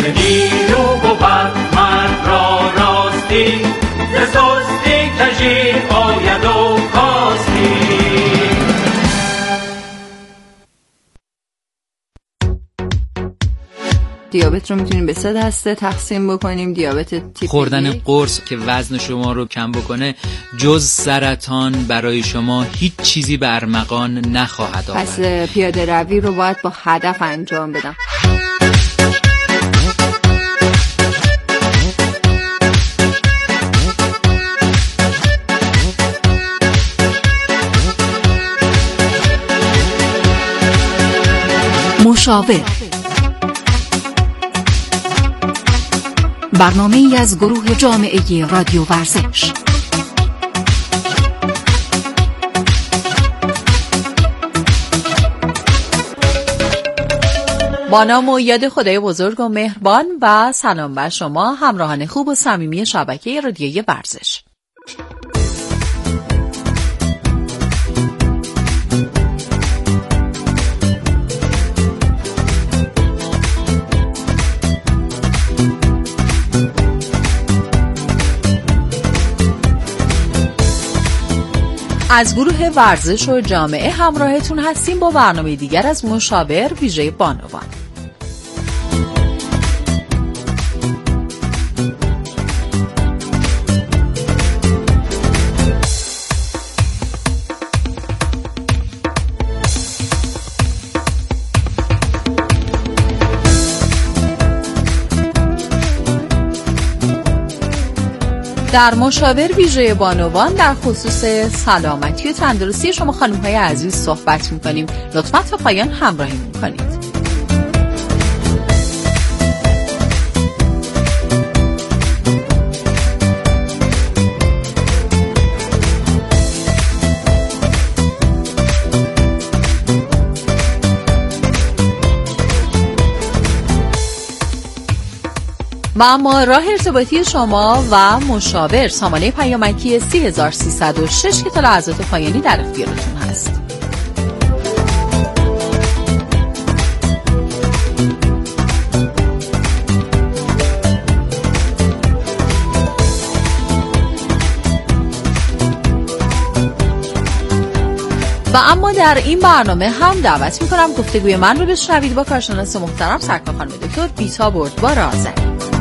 نیرو بود مرد را راستی، ز سستی کژی آید و کاستی. دیابت رو میتونیم به 3 دسته تقسیم بکنیم. دیابت تیپ خوردن قرص که وزن شما رو کم بکنه جز سرطان برای شما هیچ چیزی به ارمغان نخواهد آورد. پس پیاده روی رو باید با هدف انجام بدم. مشاور، برنامه‌ای از گروه جامعه رادیو ورزش. با نام و یاد خدای بزرگ و مهربان و سلام بر شما همراهان خوب و صمیمی شبکه رادیوی ورزش. از گروه ورزش و جامعه همراهتون هستیم با برنامه دیگر از مشاور ویژه بانوان. در مشاور ویژه بانوان در خصوص سلامتی و تندرستی شما خانم‌های عزیز صحبت می‌کنیم. لطفاً تا پایان همراهی می‌کنید. و اما راه ارتباطی شما و مشاور سامانه پیامکی 3306 که تا لحظات پایانی در اختیارتون هست. و اما در این برنامه هم دعوت می‌کنم گفتگوی من رو بشنوید با کارشناس محترم سرکار خانم دکتر بیتا بردبار آذری.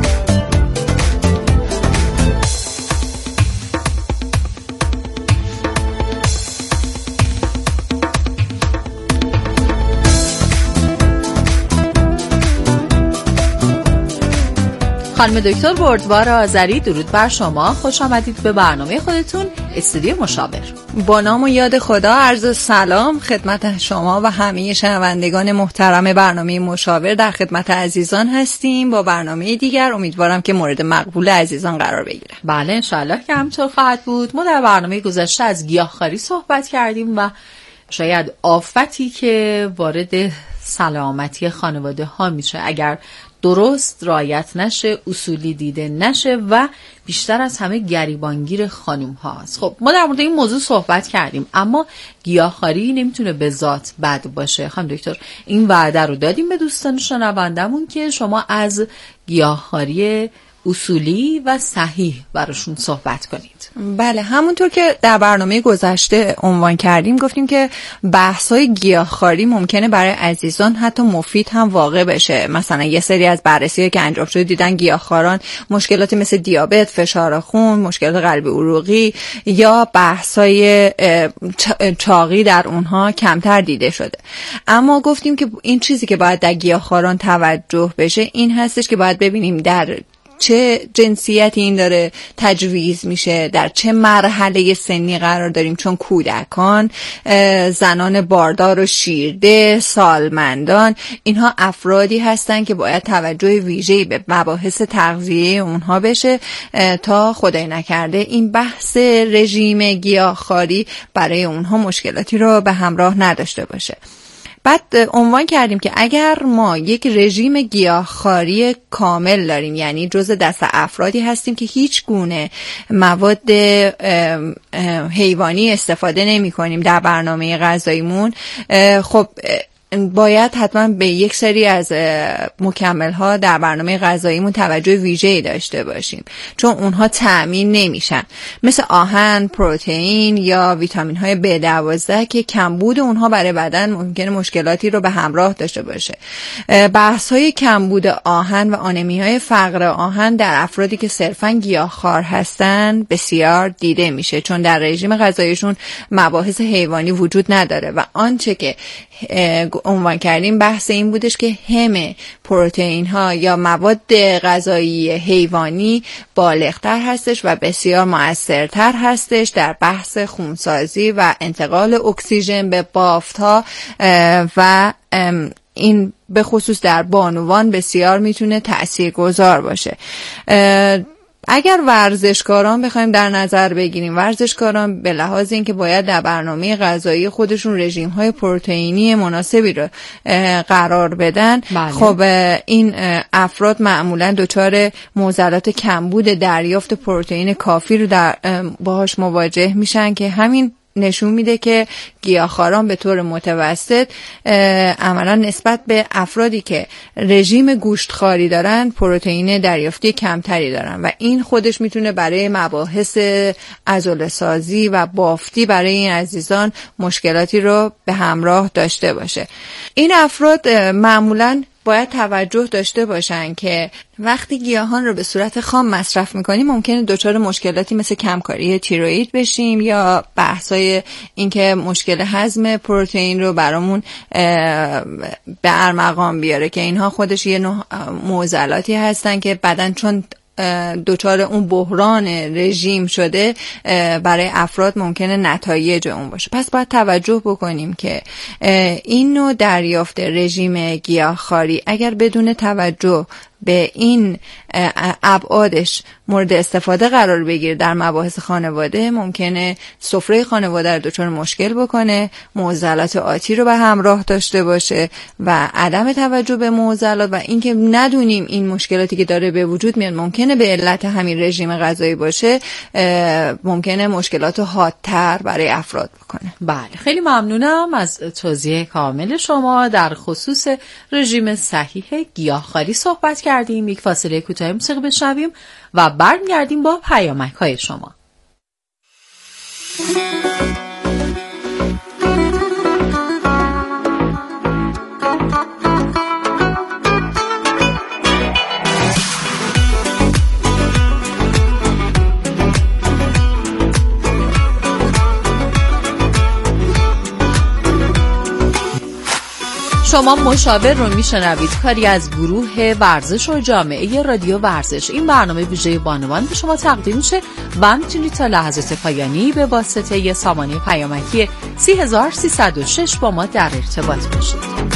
خانم دکتر بردبار آذری، درود بر شما، خوش آمدید به برنامه خودتون استودیو مشاور. با نام و یاد خدا عرض سلام خدمت شما و همه شنوندگان محترم برنامه مشاور. در خدمت عزیزان هستیم با برنامه دیگر. امیدوارم که مورد مقبول عزیزان قرار بگیره. بله انشالله که همینطور خواهد بود. ما در برنامه گذشته از گیاهخواری صحبت کردیم و شاید آفتی که وارد سلامتی خانواده ها میشه اگر درست رعایت نشه، اصولی دیده نشه و بیشتر از همه گریبانگیر خانوم هاست. خب ما در مورد این موضوع صحبت کردیم، اما گیاهخواری نمیتونه به ذات بد باشه. خانم دکتر این وعده رو دادیم به دوستان شنوندمون که شما از گیاهخواری اصولی و صحیح براشون صحبت کنید. بله، همونطور که در برنامه گذشته عنوان کردیم گفتیم که بحث‌های گیاهخواری ممکنه برای عزیزان حتی مفید هم واقع بشه. مثلا یه سری از بررسی‌ها که انجام شده دیدن گیاهخواران مشکلاتی مثل دیابت، فشار خون، مشکلات قلبی عروقی یا بحث‌های چاقی در اونها کمتر دیده شده. اما گفتیم که این چیزی که باید در گیاهخواران توجه بشه این هستش که باید ببینیم در چه جنسیتی این داره تجویز میشه، در چه مرحله سنی قرار داریم، چون کودکان، زنان باردار و شیرده، سالمندان، اینها افرادی هستن که باید توجه ویژه‌ای به مباحث تغذیه اونها بشه تا خدای نکرده این بحث رژیم گیاهخواری برای اونها مشکلاتی رو به همراه نداشته باشه. بعد عنوان کردیم که اگر ما یک رژیم گیاهخواری کامل داریم، یعنی جزء دسته افرادی هستیم که هیچ گونه مواد حیوانی استفاده نمی کنیم در برنامه غذاییمون، خب باید حتما به یک سری از مکمل‌ها در برنامه غذاییمون توجه ویژه‌ای داشته باشیم، چون اونها تأمین نمیشن، مثل آهن، پروتئین یا ویتامین‌های B12 که کمبود اونها برای بدن ممکنه مشکلاتی رو به همراه داشته باشه. بحث‌های کمبود آهن و آنمی‌های فقر آهن در افرادی که صرفاً گیاهخوار هستن بسیار دیده میشه، چون در رژیم غذاییشون مباحث حیوانی وجود نداره و آنچه که عنوان کردیم بحث این بودش که هم پروتئین ها یا مواد غذایی حیوانی بالغتر هستش و بسیار مؤثرتر هستش در بحث خونسازی و انتقال اکسیژن به بافت ها و این به خصوص در بانوان بسیار میتونه تاثیرگذار باشه. اگر ورزشکاران بخوایم در نظر بگیریم، ورزشکاران به لحاظ اینکه باید در برنامه غذایی خودشون رژیم‌های پروتئینی مناسبی رو قرار بدن، بله. خب این افراد معمولاً دچار معضلات کمبود دریافت پروتئین کافی رو باهاش مواجه میشن که همین نشون میده که گیاهخواران به طور متوسط عملا نسبت به افرادی که رژیم گوشتخواری دارن پروتئین دریافتی کمتری دارن و این خودش میتونه برای مباحث عضله‌سازی و بافتی برای این عزیزان مشکلاتی رو به همراه داشته باشه. این افراد معمولاً باید توجه داشته باشن که وقتی گیاهان رو به صورت خام مصرف میکنیم ممکنه دچار مشکلاتی مثل کمکاری تیروئید بشیم یا بحثای اینکه مشکل هضم پروتئین رو برامون به ارمغان بیاره که اینها خودش یه نوع معضلاتی هستن که بدن چون دچار اون بحران رژیم شده برای افراد ممکنه نتایج اون باشه. پس باید توجه بکنیم که این نوع دریافت رژیم گیاهخواری اگر بدون توجه به این ابعادش مورد استفاده قرار بگیره در مباحث خانواده ممکنه سفره خانواده رو دچار مشکل بکنه، معضلات آتی رو به همراه داشته باشه و عدم توجه به معضلات و اینکه ندونیم این مشکلاتی که داره به وجود میاد ممکنه به علت همین رژیم غذایی باشه، ممکنه مشکلات حادتر برای افراد بکنه. بله، خیلی ممنونم از توضیح کامل شما در خصوص رژیم صحیح گیاهخواری صحبت کردیم. یک فاصله کوتاه موسیقی بشنویم و برمیگردیم با پیامک‌های شما. شما مشاور رو میشنوید، کاری از گروه ورزش و جامعه رادیو ورزش. این برنامه ویژه بانوان به شما تقدیم میشه و میتونید تا لحظات پایانی به واسطه یه سامانه پیامکی 3306 با ما در ارتباط باشید.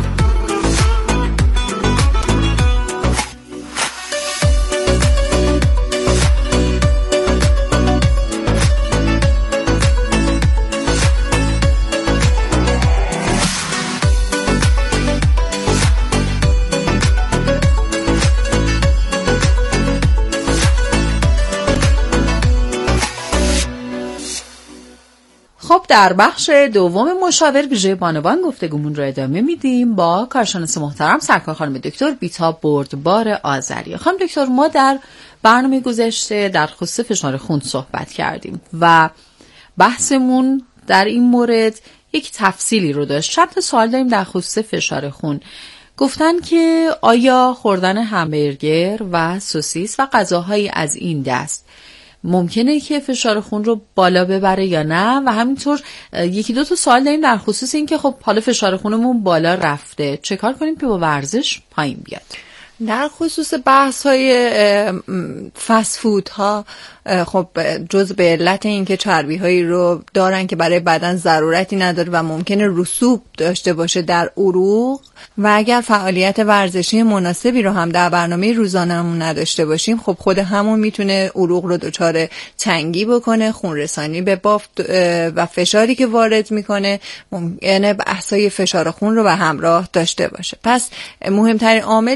خب در بخش دوم مشاور ویژه بانوان گفتگومون رو ادامه میدیم با کارشناس محترم سرکار خانم دکتر بیتا بردبار آذری. خانم دکتر، ما در برنامه گذشته در خصوص فشار خون صحبت کردیم و بحثمون در این مورد یک تفصیلی رو داشت. چند تا سوال داریم در خصوص فشار خون. گفتن که آیا خوردن همبرگر و سوسیس و غذاهایی از این دست ممکنه که فشار خون رو بالا ببره یا نه؟ و همینطور یکی دو تا سوال داریم در خصوص این که خب حالا فشار خونمون بالا رفته، چه کار کنیم که با ورزش پایین بیاد؟ در خصوص بحث های فست فود ها، خب جز به علت این که چربی هایی رو دارن که برای بدن ضرورتی نداره و ممکنه رسوب داشته باشه در عروق و اگر فعالیت ورزشی مناسبی رو هم در برنامه روزانه‌مون نداشته باشیم، خب خود همون میتونه عروق رو دچار تنگی بکنه، خون رسانی به بافت و فشاری که وارد میکنه ممکنه بحثای فشار خون رو به همراه داشته باشه. پس مهمترین عامل این هست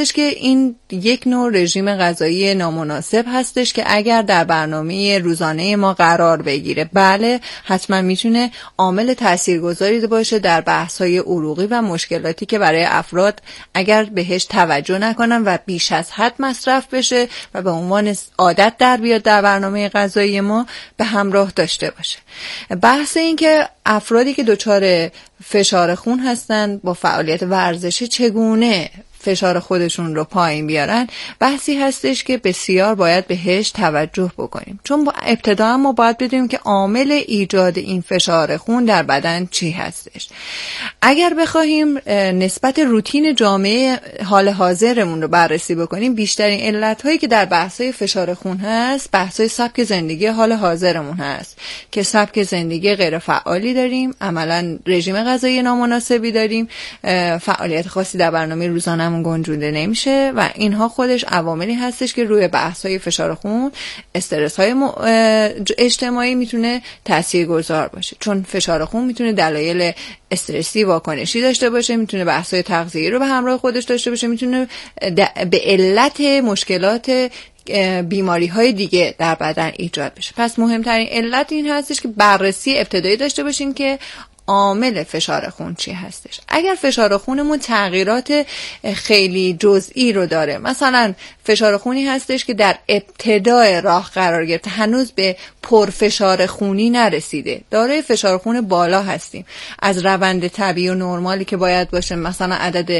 هستش که این یک نوع رژیم غذایی نامناسب هستش که اگر در برنامه روزانه ما قرار بگیره، بله حتما میتونه عامل تاثیرگذاری باشه در بحث‌های عروقی و مشکلاتی که برای افراد اگر بهش توجه نکنن و بیش از حد مصرف بشه و به عنوان عادت در بیاد در برنامه غذایی ما به همراه داشته باشه. بحث این که افرادی که دچار فشار خون هستن با فعالیت ورزشی چگونه فشار خودشون رو پایین بیارن، بحثی هستش که بسیار باید بهش توجه بکنیم، چون با ابتدا ما باید بدونیم که عامل ایجاد این فشار خون در بدن چی هستش. اگر بخوایم نسبت روتین جامعه حال حاضرمون رو بررسی بکنیم، بیشترین علت‌هایی که در بحث‌های فشار خون هست بحث‌های سبک زندگی حال حاضرمون هست که سبک زندگی غیر فعالی داریم، عملاً رژیم غذایی نامناسبی داریم، فعالیت خاصی در برنامه روزانه گنجونده نمیشه و اینها خودش عواملی هستش که روی بحث‌های فشار خون، استرس‌های اجتماعی میتونه تاثیرگذار باشه، چون فشار خون میتونه دلایل استرسی واکنشی داشته باشه، میتونه بحث‌های تغذیه‌ای رو به همراه خودش داشته باشه، میتونه به علت مشکلات بیماری‌های دیگه در بدن ایجاد بشه. پس مهمترین علت این هستش که بررسی ابتدایی داشته باشیم که عامل فشار خون چی هستش. اگر فشار خونمون تغییرات خیلی جزئی رو داره، مثلا فشار خونی هستش که در ابتدای راه قرار گرفته، هنوز به پرفشار خونی نرسیده، دارای فشار خون بالا هستیم، از روند طبیعی و نرمالی که باید باشه، مثلا عدد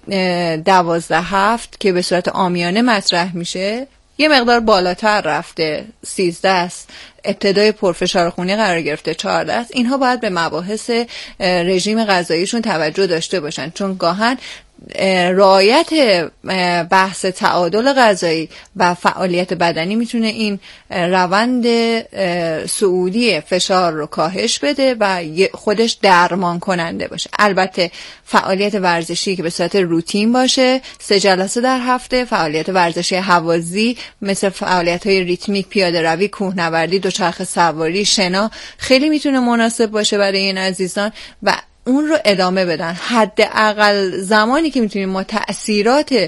12 که به صورت عامیانه مطرح میشه، یه مقدار بالاتر رفته، 13 است، ابتدای پرفشار خونی قرار گرفته 14 است. اینها باید به مباحث رژیم غذاییشون توجه داشته باشن، چون گاهن رعایت بحث تعادل غذایی و فعالیت بدنی میتونه این روند صعودی فشار رو کاهش بده و خودش درمان کننده باشه. البته فعالیت ورزشی که به صورت روتین باشه، 3 جلسه در هفته، فعالیت ورزشی هوازی مثل فعالیت‌های ریتمیک، پیاده روی، کوهنوردی، دوچرخه سواری، شنا خیلی میتونه مناسب باشه برای این عزیزان و اون رو ادامه بدن. حداقل زمانی که میتونیم ما تأثیرات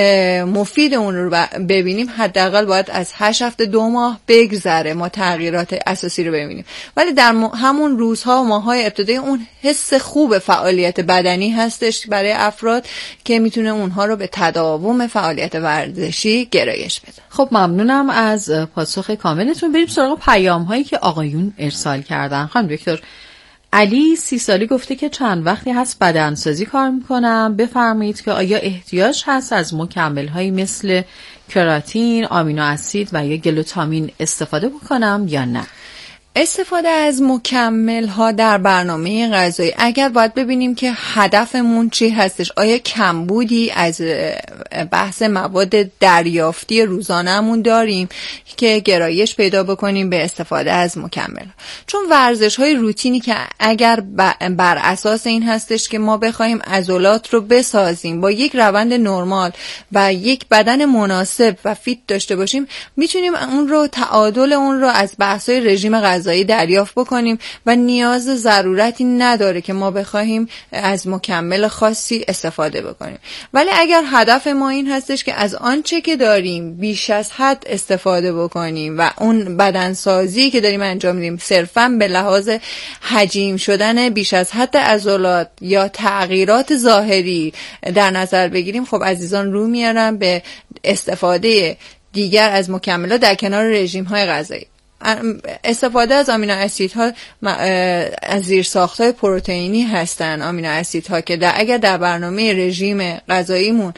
مفید اون رو ببینیم، حداقل باید از 8 هفته 2 ماه بگذره ما تغییرات اساسی رو ببینیم. ولی در همون روزها و ماه‌های ابتدایی اون حس خوب فعالیت بدنی هستش برای افراد که میتونه اونها رو به تداوم فعالیت ورزشی گرایش بده. خب ممنونم از پاسخ کاملتون. بریم سراغ پیام‌هایی که آقایون ارسال کردن. خانم دکتر، علی 30 سالی گفته که چند وقتی هست بدنسازی کار میکنم، بفرمایید که آیا احتیاج هست از مکمل‌هایی مثل کراتین، آمینو اسید و یا گلوتامین استفاده بکنم یا نه؟ استفاده از مکمل ها در برنامه غذایی، اگر باید ببینیم که هدفمون چی هستش، آیا کمبودی از بحث مواد دریافتی روزانه‌مون داریم که گرایش پیدا بکنیم به استفاده از مکمل. چون ورزش های روتینی که اگر بر اساس این هستش که ما بخوایم عضلات رو بسازیم با یک روند نرمال و یک بدن مناسب و فیت داشته باشیم، میتونیم اون رو تعادل اون رو از بحث های رژیم غذایی دریافت بکنیم و نیاز ضرورتی نداره که ما بخوایم از مکمل خاصی استفاده بکنیم. ولی اگر هدف ما این هستش که از آنچه که داریم بیش از حد استفاده بکنیم و اون بدنسازی که داریم انجام میدیم صرفاً به لحاظ حجیم شدن بیش از حد عضلات یا تغییرات ظاهری در نظر بگیریم، خب عزیزان رو میارن به استفاده دیگر از مکملات در کنار رژیم های غذایی. استفاده از آمینو اسیدها از زیرساخت‌های پروتئینی هستن. آمینو اسیدها که اگر در برنامه رژیم غذاییمون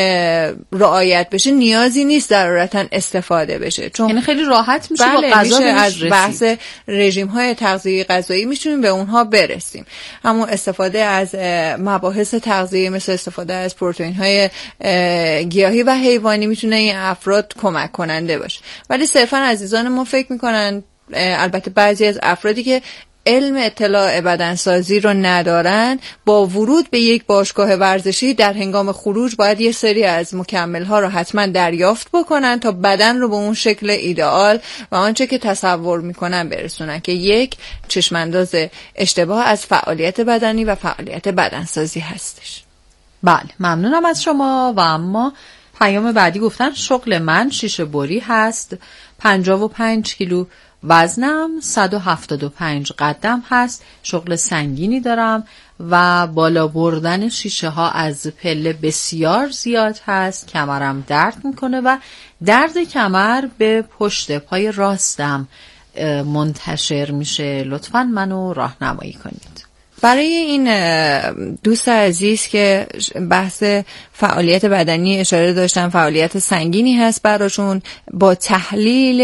رعایت بشه نیازی نیست ضرورتاً استفاده بشه، چون یعنی خیلی راحت میشه با غذا از بحث رژیم‌های تغذیه غذایی میتونیم به اونها برسیم. همون استفاده از مباحث تغذیه مثل استفاده از پروتئین‌های گیاهی و حیوانی میتونه این افراد کمک کننده باشه. ولی صرفاً عزیزان ما فکر میکنن، البته بعضی از افرادی که علم اطلاع بدنسازی رو ندارن، با ورود به یک باشگاه ورزشی در هنگام خروج باید یه سری از مکمل‌ها رو حتما دریافت بکنن تا بدن رو به اون شکل ایدئال و آنچه که تصور میکنن برسونن که یک چشمانداز اشتباه از فعالیت بدنی و فعالیت بدنسازی هستش. بله ممنونم از شما. و اما پیام بعدی گفتن شغل من شیشه بری هست، 55 کیلو وزنم، 175 قدم هست، شغل سنگینی دارم و بالا بردن شیشه ها از پله بسیار زیاد هست، کمرم درد میکنه و درد کمر به پشت پای راستم منتشر میشه. لطفاً منو راهنمایی کنید. برای این دوست عزیز که بحث فعالیت بدنی اشاره داشتن، فعالیت سنگینی هست براشون، با تحلیل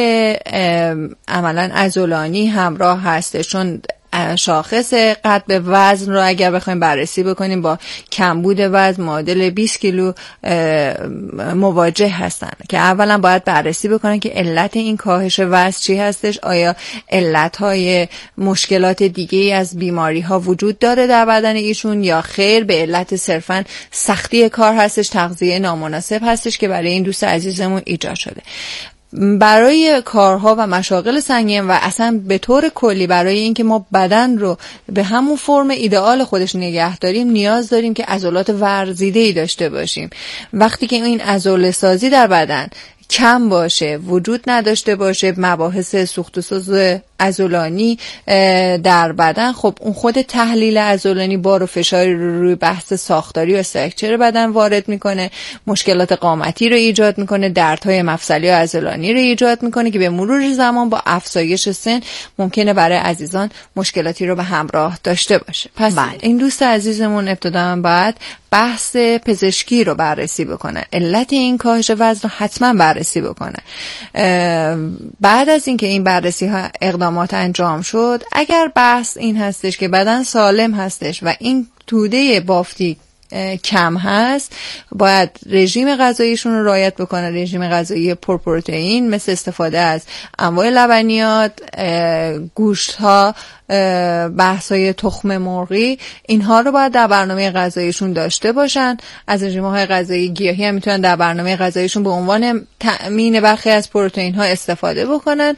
عملا عضلانی همراه هست، چون شاخص قد به وزن رو اگر بخوایم بررسی بکنیم با کمبود وزن معادل 20 کیلو مواجه هستن که اولا باید بررسی بکنن که علت این کاهش وزن چی هستش، آیا علتهای مشکلات دیگه از بیماری ها وجود داره در بدن ایشون یا خیر، به علت صرفا سختی کار هستش، تغذیه نامناسب هستش که برای این دوست عزیزمون ایجاد شده. برای کارها و مشاغل سنگین و اصلا به طور کلی برای اینکه ما بدن رو به همون فرم ایدئال خودش نگه داریم نیاز داریم که عضلات ورزیده‌ای داشته باشیم. وقتی که این عضله سازی در بدن کم باشه، وجود نداشته باشه، مباحث سوخت و سوز عضلانی در بدن، خب اون خود تحلیل عضلانی بار و فشاری رو روی بحث ساختاری و استراکچر بدن وارد میکنه، مشکلات قامتی رو ایجاد میکنه، دردهای مفصلی و عضلانی رو ایجاد میکنه که به مرور زمان با افزایش سن ممکنه برای عزیزان مشکلاتی رو به همراه داشته باشه. پس این دوست عزیزمون ابتداً باید بحث پزشکی رو بررسی بکنه، علت این کاهش وزن رو حتما بررسی بکنه. بعد از اینکه این بررسی ها اقدامات انجام شد، اگر بحث این هستش که بدن سالم هستش و این توده بافتی کم هست، باید رژیم غذاییشون رو رعایت بکنن، رژیم غذایی پرپروتئین مثل استفاده از انواع لبنیات، گوشت ها، بحث‌های تخم مرغی، اینها رو باید در برنامه غذاییشون داشته باشن. از رژیم‌های غذایی گیاهی هم میتونن در برنامه غذاییشون به عنوان تأمین برخی از پروتئین ها استفاده بکنن.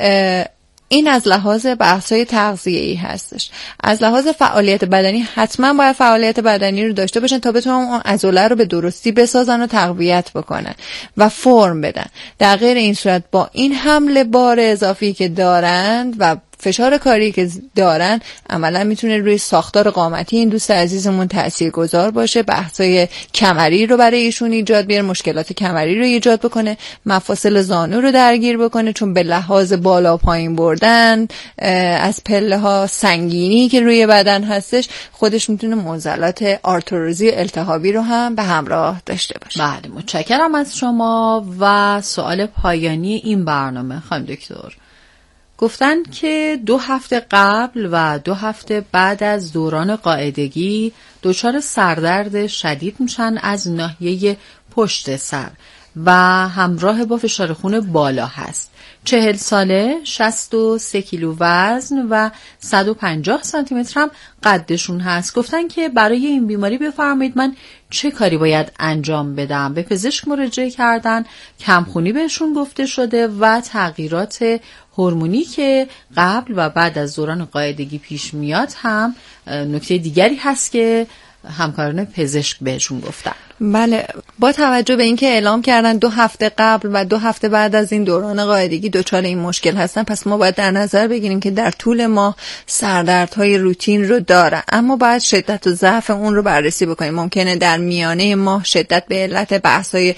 این از لحاظ بحث‌های تغذیه‌ای هستش. از لحاظ فعالیت بدنی حتما باید فعالیت بدنی رو داشته باشن تا بتونن اون عضله رو به درستی بسازن و تقویت بکنن و فرم بدن. در غیر این صورت با این حمل بار اضافی که دارند و فشار کاری که دارن عملا میتونه روی ساختار قامتی این دوست عزیزمون تاثیرگذار باشه، بحثای کمری رو برای ایشون ایجاد بیاره، مشکلات کمری رو ایجاد بکنه، مفاصل زانو رو درگیر بکنه، چون به لحاظ بالا پایین بردن از پله ها، سنگینی که روی بدن هستش، خودش میتونه معضلات آرتروزی التهابی رو هم به همراه داشته باشه. بله متشکرم از شما. و سوال پایانی این برنامه خانم دکتر، گفتن که 2 هفته قبل و 2 هفته بعد از دوران قاعدگی دچار سردرد شدید میشن از ناحیه پشت سر و همراه با فشار خون بالا هست. 40 ساله، 63 کیلو وزن و 150 سانتی متر هم قدشون هست. گفتن که برای این بیماری بفرمایید من چه کاری باید انجام بدم؟ به پزشک مراجعه کردن، کمخونی بهشون گفته شده و تغییرات هورمونی که قبل و بعد از دوران قاعدگی پیش میاد هم نکته دیگری هست که همکاران پزشک بهشون گفتن. بله، با توجه به اینکه اعلام کردن 2 هفته قبل و 2 هفته بعد از این دوران قاعدگی دچار این مشکل هستن، پس ما باید در نظر بگیریم که در طول ماه سردردهای روتین رو دارن، اما باید شدت و ضعف اون رو بررسی بکنیم. ممکنه در میانه ماه شدت به علت بحث‌های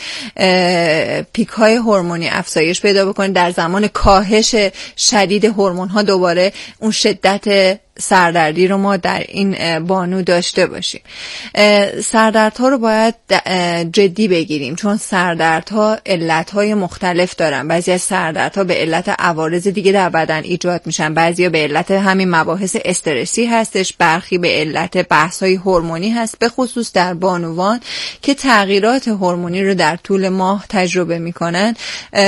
پیک‌های هورمونی افزایش پیدا بکنه، در زمان کاهش شدید هورمون‌ها دوباره اون شدت سردردی رو ما در این بانو داشته باشیم. سردردها رو باید جدی بگیریم، چون سردردها علتهای مختلف دارن. بعضی از سردردها به علت عوارض دیگه در بدن ایجاد میشن، بعضیا به علت همین مباحث استرسی هستش، برخی به علت بحث‌های هورمونی هست، به خصوص در بانوان که تغییرات هورمونی رو در طول ماه تجربه میکنن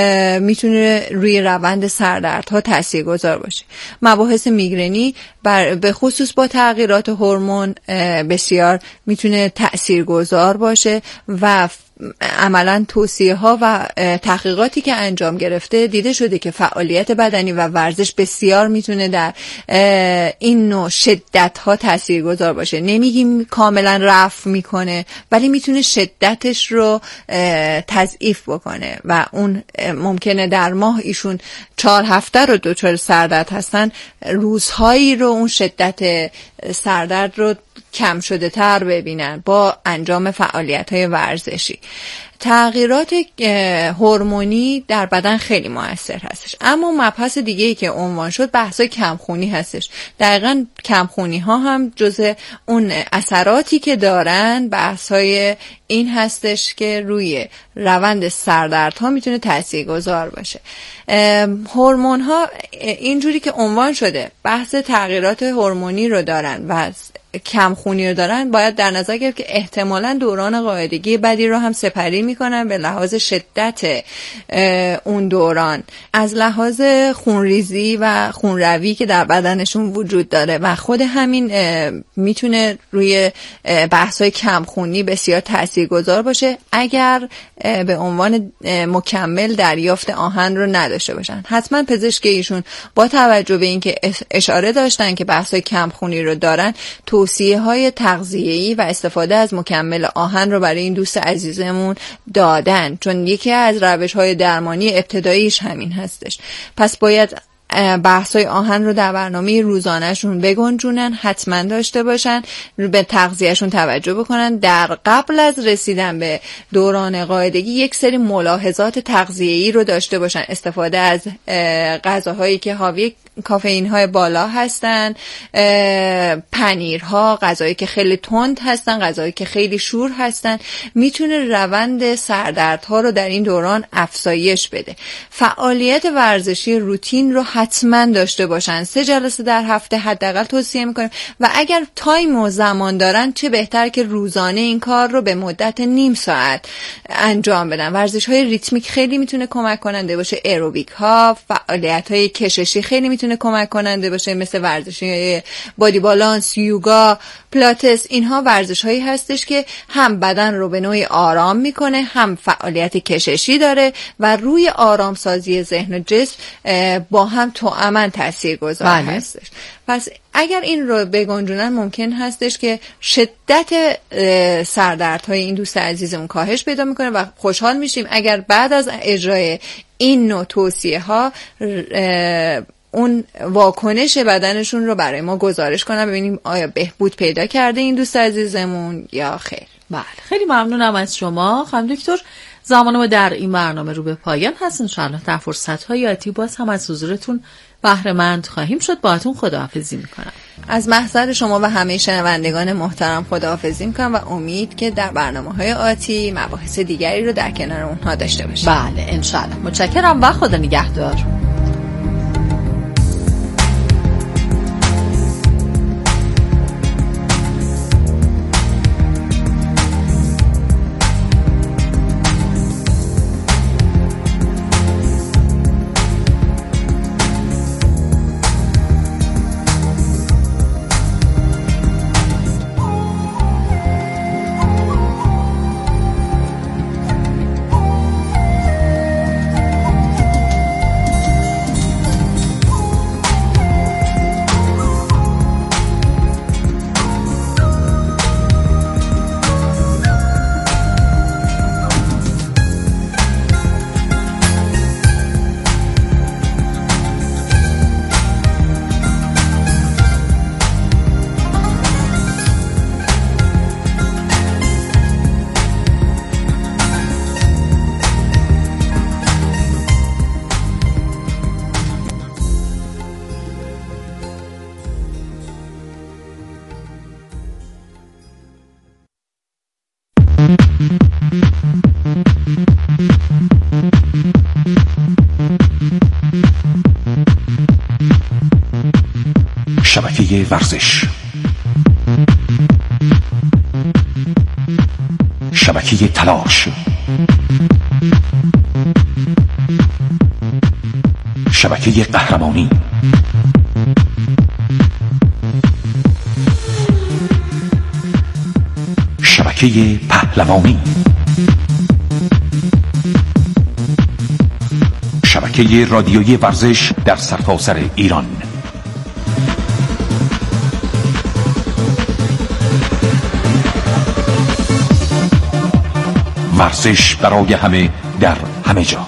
میتونه روی روند سردردها تاثیرگذار باشه. مباحث میگرنی به خصوص با تغییرات هورمون بسیار میتونه تأثیرگذار باشه و عملا توصیه ها و تحقیقاتی که انجام گرفته دیده شده که فعالیت بدنی و ورزش بسیار میتونه در این نوع شدت ها تاثیرگذار باشه. نمیگیم کاملا رفع میکنه، ولی میتونه شدتش رو تضعیف بکنه و اون ممکنه در ماه ایشون 4 هفته رو دچار سردرد هستن، روزهایی رو اون شدت سردرد رو کم شده تر ببینن با انجام فعالیت های ورزشی. تغییرات هورمونی در بدن خیلی مؤثر هستش. اما مبحث دیگه‌ای که عنوان شد بحث کمخونی هستش. دقیقاً کمخونی ها هم جزء اون اثراتی که دارن بحث‌های این هستش که روی روند سردردها میتونه تاثیرگذار باشه. هورمون ها اینجوری که عنوان شده بحث تغییرات هورمونی رو دارن و کمخونی رو دارن، باید در نظر گرفت که احتمالاً دوران قاعدگی بدی رو هم سپری میکنن به لحاظ شدت اون دوران، از لحاظ خونریزی و خونروی که در بدنشون وجود داره و خود همین میتونه روی بحث‌های کمخونی بسیار تاثیرگذار باشه اگر به عنوان مکمل دریافت آهن رو نداشته باشن. حتما پزشک ایشون با توجه به اینکه اشاره داشتن که بحث‌های کمخونی رو دارن، توصیه‌های تغذیه‌ای و استفاده از مکمل آهن رو برای این دوست عزیزمون دادن، چون یکی از روش‌های درمانی ابتداییش همین هستش. پس باید بحث‌های آهن رو در برنامه روزانه‌شون بگنجونن، حتما داشته باشن، به تغذیه‌شون توجه بکنن، در قبل از رسیدن به دوران قاعدگی یک سری ملاحظات تغذیه‌ای رو داشته باشن، استفاده از غذاهایی که حاوی کافئین های بالا هستن، پنیرها، غذایی که خیلی تند هستن، غذایی که خیلی شور هستن، میتونه روند سردردها رو در این دوران افزایش بده. فعالیت ورزشی روتین رو حتما داشته باشن، 3 جلسه در هفته حداقل توصیه میکنیم و اگر تایم و زمان دارن چه بهتر که روزانه این کار رو به مدت نیم ساعت انجام بدن. ورزش های ریتمیک خیلی میتونه کمک کننده باشه، ایروبیک ها، فعالیت های کششی خیلی میتونه کمک کننده باشه، مثل ورزش بادی بالانس، یوگا، پلاتس. اینها ورزش هایی هستش که هم بدن رو به نوعی آرام میکنه، هم فعالیت کششی داره و روی آرام سازی ذهن و جسم با هم توأماً تاثیرگذار هستش. پس اگر این رو بگنجونن ممکن هستش که شدت سردردهای این دوست عزیزمون کاهش پیدا میکنه و خوشحال میشیم اگر بعد از اجرای این نوع توصیه ها اون واکنش بدنشون رو برای ما گزارش کنن، ببینیم آیا بهبود پیدا کرده این دوست عزیزمون یا خیر. بله، خیلی ممنونم از شما خانم دکتر. زمان ما در این برنامه رو به پایان هست. انشاءالله در فرصت‌های آتی باز هم از حضورتون بهره مند خواهیم شد. باهاتون خداحافظی میکنم. از محضر شما و همه شنوندگان محترم خداحافظی میکنم و امید که در برنامه‌های آتی مباحث دیگری رو در کنار اونها داشته باشیم. بله انشاءالله. متشکرم و خدا نگهدار. شبکه ورزش، شبکه تلاش، شبکه قهرمانی، شبکه پهلوانی. شبکه رادیویی ورزش در سرتاسر ایران. ورزش برای همه در همه جا.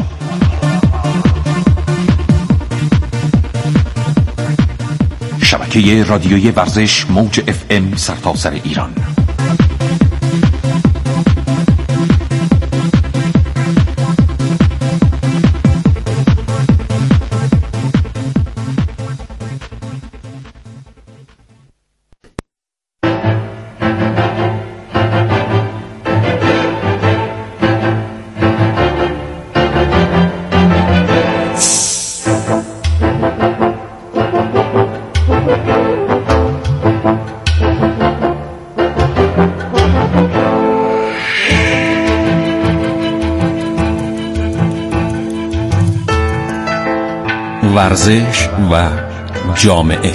شبکه رادیویی ورزش موج FM سرتاسر ایران. ورزش و جامعه.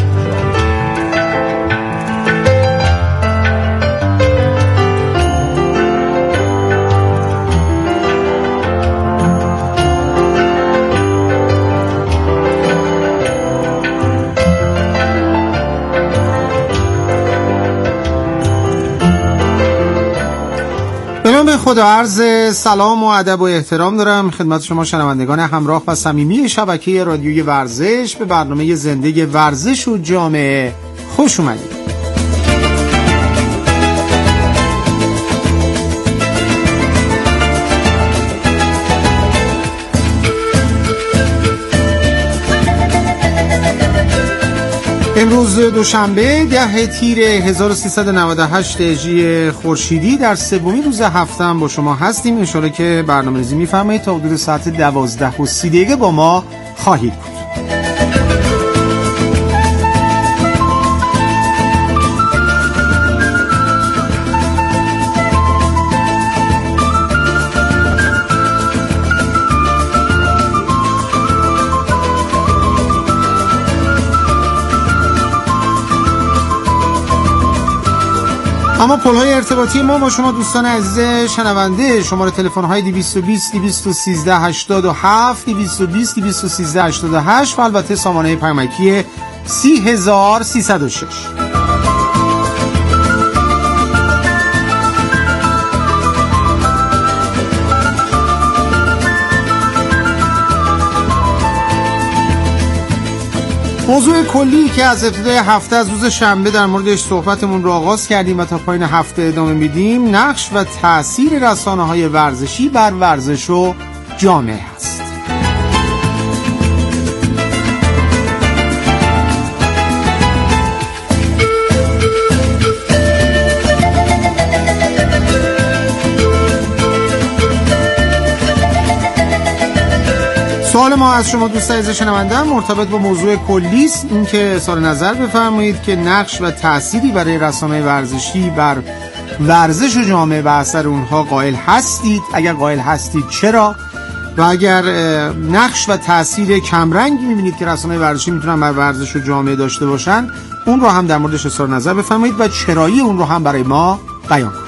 خدا عرض سلام و ادب و احترام دارم خدمت شما شنوندگان همراه و صمیمی شبکه رادیویی ورزش. به برنامه زنده ورزش و جامعه خوش اومدید. امروز دوشنبه 10 تیر 1398 هجری خورشیدی در سومین روز هفته با شما هستیم. ان شاءالله که برنامه‌ریزی می‌فرمایید تا حدود ساعت 12:30 با ما خواهید بود. اما پل‌های ارتباطی ما با شما دوستان عزیز شنونده، شماره تلفن‌های 220 213 87 220 213 88 و البته سامانه پیامکی 30306. موضوع کلی که از ابتدای هفته از روز شنبه در موردش صحبتمون رو آغاز کردیم و تا پایان هفته ادامه میدیم، نقش و تأثیر رسانه‌های ورزشی بر ورزش و جامعه هست. سوال ما از شما دوست عزیز شنونده مرتبط با موضوع کلی است، این که اظهار نظر بفرمایید که نقش و تأثیری برای رسانه‌های ورزشی بر ورزش و جامعه و اثر اونها قائل هستید. اگر قائل هستید چرا؟ و اگر نقش و تأثیر کمرنگی می‌بینید که رسانه‌های ورزشی میتونن بر ورزش و جامعه داشته باشن، اون رو هم در موردش اظهار نظر بفرمایید و چرایی اون رو هم برای ما بیان کنید.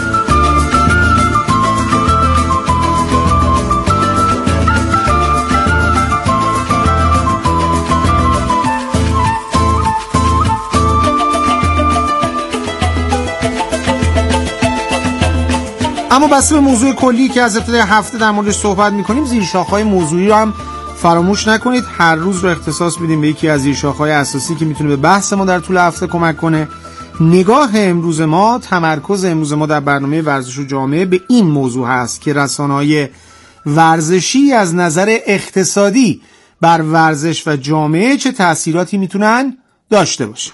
اما بسته به موضوع کلی که از ابتدای هفته در موردش صحبت می‌کنیم، زیرشاخه‌های موضوعی رو هم فراموش نکنید. هر روز رو اختصاص میدیم به یکی از زیرشاخه‌های اساسی که میتونه به بحث ما در طول هفته کمک کنه. نگاه امروز ما، تمرکز امروز ما در برنامه ورزش و جامعه به این موضوع هست که رسانه‌های ورزشی از نظر اقتصادی بر ورزش و جامعه چه تأثیراتی میتونن داشته باشن.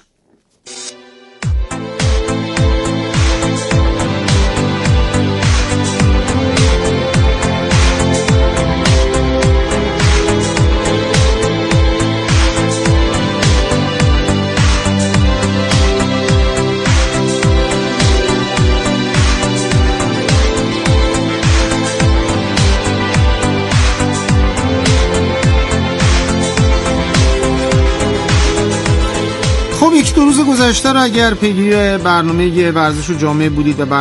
یک دو روز گذشته رو اگر پیگیر برنامه ورزش و جامعه بودید و